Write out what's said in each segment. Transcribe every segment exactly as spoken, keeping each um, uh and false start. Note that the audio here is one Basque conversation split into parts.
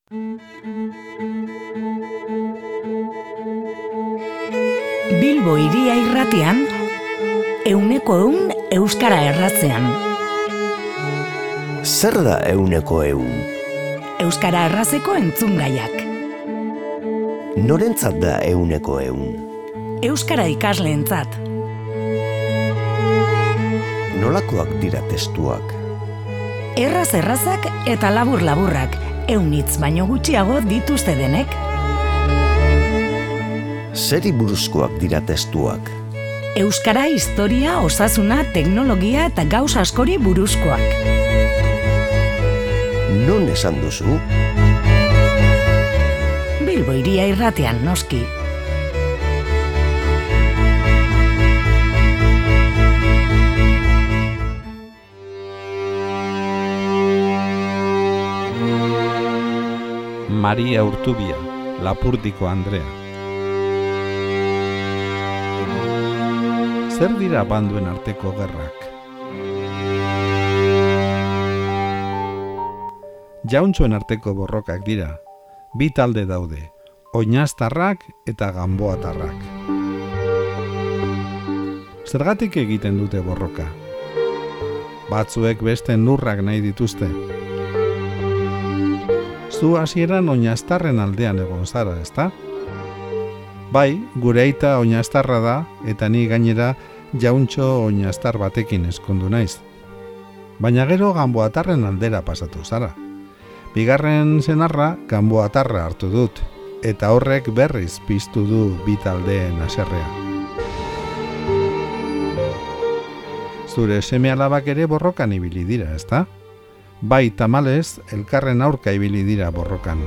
Bilbo Hiria Irratian, euneko eun euskara erratzean. Zer da euneko eun? Euskara errazeko entzungaiak. Norentzat da euneko eun? Euskara ikasleentzat. Nolakoak dira testuak? Erraz errazak eta labur laburrak, eunitz baino gutxiago dituzte denek. Zeri buruzkoak dira testuak? Euskara, historia, osasuna, teknologia eta gauz askori buruzkoak. Non esan duzu? Bilbo Hiria Irratian, noski. Maria Urtubia, Lapurdiko Andrea. Zer dira banduen arteko gerrak? Jauntxoen arteko borrokak dira. Bi talde daude, oinaztarrak eta ganboatarrak. Zergatik egiten dute borroka? Batzuek beste lurrak nahi dituzte. Zu hasieran oinaztarren aldean egon zara, ezta? Bai, gure aita oinaztarra da, eta ni gainera jauntxo oinaztar batekin ezkondu naiz. Baina gero ganboatarren aldera pasatu zara. Bigarren senarra ganboatarra hartu dut, eta horrek berriz piztu du bi taldeen haserrea. Zure seme-alabak ere borrokan ibili dira, ezta? Bai, tamalez, elkarren aurka ibili dira borrokan.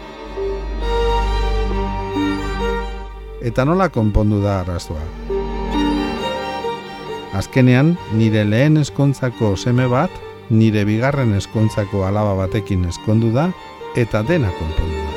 Eta nola konpondu da arazoa? Azkenean, nire lehen ezkontzako seme bat, nire bigarren ezkontzako alaba batekin ezkondu da, eta dena konpondu da.